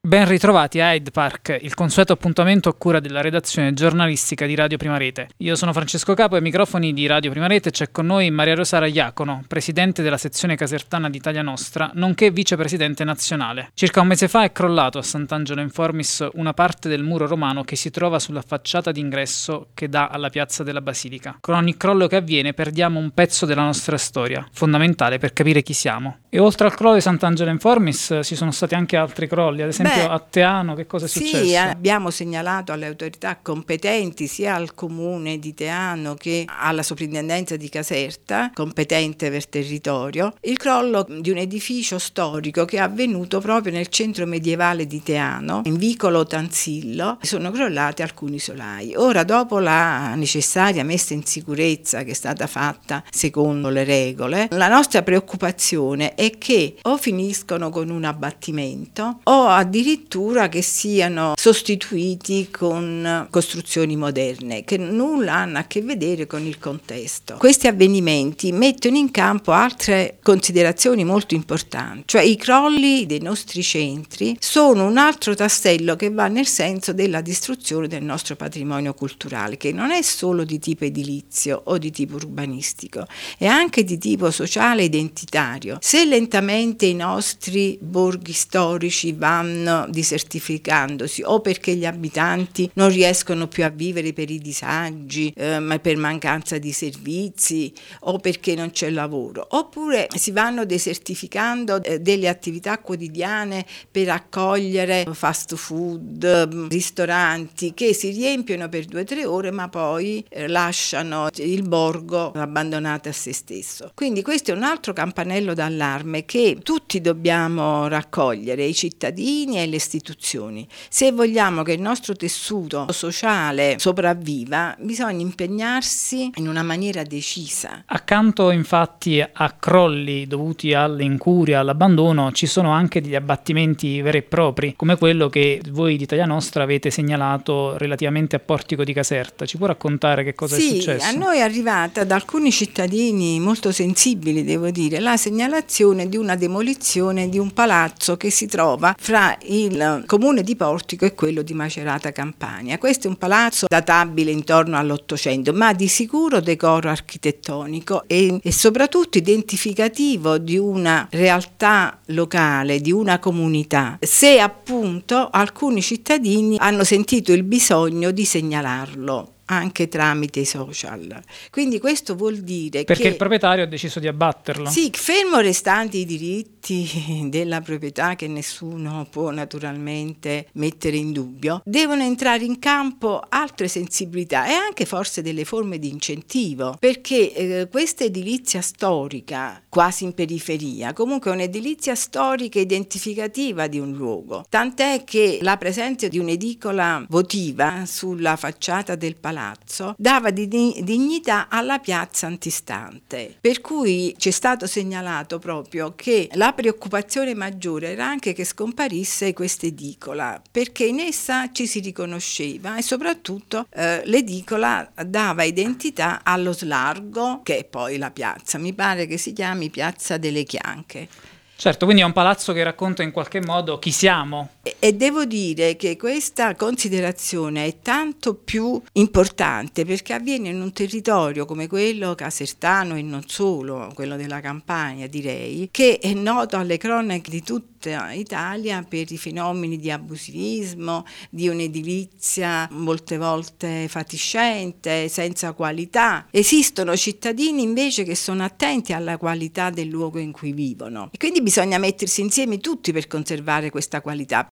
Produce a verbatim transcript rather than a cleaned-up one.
Ben ritrovati a Hyde Park, il consueto appuntamento a cura della redazione giornalistica di Radio Prima Rete. Io sono Francesco Capo e ai microfoni di Radio Prima Rete c'è con noi Maria Rosa Iacono, presidente della sezione casertana di Italia Nostra, nonché vicepresidente nazionale. Circa un mese fa è crollato a Sant'Angelo in Formis una parte del muro romano che si trova sulla facciata d'ingresso che dà alla piazza della Basilica. Con ogni crollo che avviene perdiamo un pezzo della nostra storia, fondamentale per capire chi siamo. E oltre al crollo di Sant'Angelo in Formis ci sono stati anche altri crolli, ad esempio Beh, a Teano che cosa è sì, successo? Sì, abbiamo segnalato alle autorità competenti sia al comune di Teano che alla soprintendenza di Caserta, competente per territorio, il crollo di un edificio storico che è avvenuto proprio nel centro medievale di Teano, in vicolo Tanzillo. Sono crollati alcuni solai. Ora, dopo la necessaria messa in sicurezza che è stata fatta secondo le regole, la nostra preoccupazione è che o finiscono con un abbattimento o addirittura che siano sostituiti con costruzioni moderne che nulla hanno a che vedere con il contesto. Questi avvenimenti mettono in campo altre considerazioni molto importanti, cioè i crolli dei nostri centri sono un altro tassello che va nel senso della distruzione del nostro patrimonio culturale, che non è solo di tipo edilizio o di tipo urbanistico, è anche di tipo sociale e identitario. Se lentamente i nostri borghi storici vanno disertificandosi o perché gli abitanti non riescono più a vivere per i disagi, eh, ma per mancanza di servizi o perché non c'è lavoro, oppure si vanno desertificando eh, delle attività quotidiane per accogliere fast food, ristoranti che si riempiono per due o tre ore ma poi eh, lasciano il borgo abbandonato a se stesso. Quindi questo è un altro campanello d'allarme che tutti dobbiamo raccogliere, i cittadini e le istituzioni. Se vogliamo che il nostro tessuto sociale sopravviva, bisogna impegnarsi in una maniera decisa. Accanto infatti a crolli dovuti all'incuria, all'abbandono, ci sono anche degli abbattimenti veri e propri, come quello che voi di Italia Nostra avete segnalato relativamente a Portico di Caserta. Ci può raccontare che cosa sì, è successo? Sì, a noi è arrivata da alcuni cittadini molto sensibili, devo dire, la segnalazione di una demolizione di un palazzo che si trova fra il comune di Portico e quello di Macerata Campania. Questo è un palazzo databile intorno all'Ottocento, ma di sicuro decoro architettonico e, e soprattutto identificativo di una realtà locale, di una comunità, se appunto alcuni cittadini hanno sentito il bisogno di segnalarlo anche tramite i social. Quindi questo vuol dire perché che il proprietario ha deciso di abbatterlo. Sì, fermo restanti i diritti della proprietà che nessuno può naturalmente mettere in dubbio, devono entrare in campo altre sensibilità e anche forse delle forme di incentivo, perché eh, questa edilizia storica quasi in periferia, comunque è un'edilizia storica identificativa di un luogo, tant'è che la presenza di un'edicola votiva sulla facciata del palazzo dava di dignità alla piazza antistante, per cui ci è stato segnalato proprio che la preoccupazione maggiore era anche che scomparisse questa edicola, perché in essa ci si riconosceva e soprattutto eh, l'edicola dava identità allo slargo che è poi la piazza, mi pare che si chiami Piazza delle Chianche. Certo, quindi è un palazzo che racconta in qualche modo chi siamo. E, e devo dire che questa considerazione è tanto più importante perché avviene in un territorio come quello casertano e non solo, quello della Campania direi, che è noto alle cronache di tutta Italia per i fenomeni di abusivismo, di un'edilizia molte volte fatiscente, senza qualità. Esistono cittadini invece che sono attenti alla qualità del luogo in cui vivono e quindi bisogna mettersi insieme tutti per conservare questa qualità.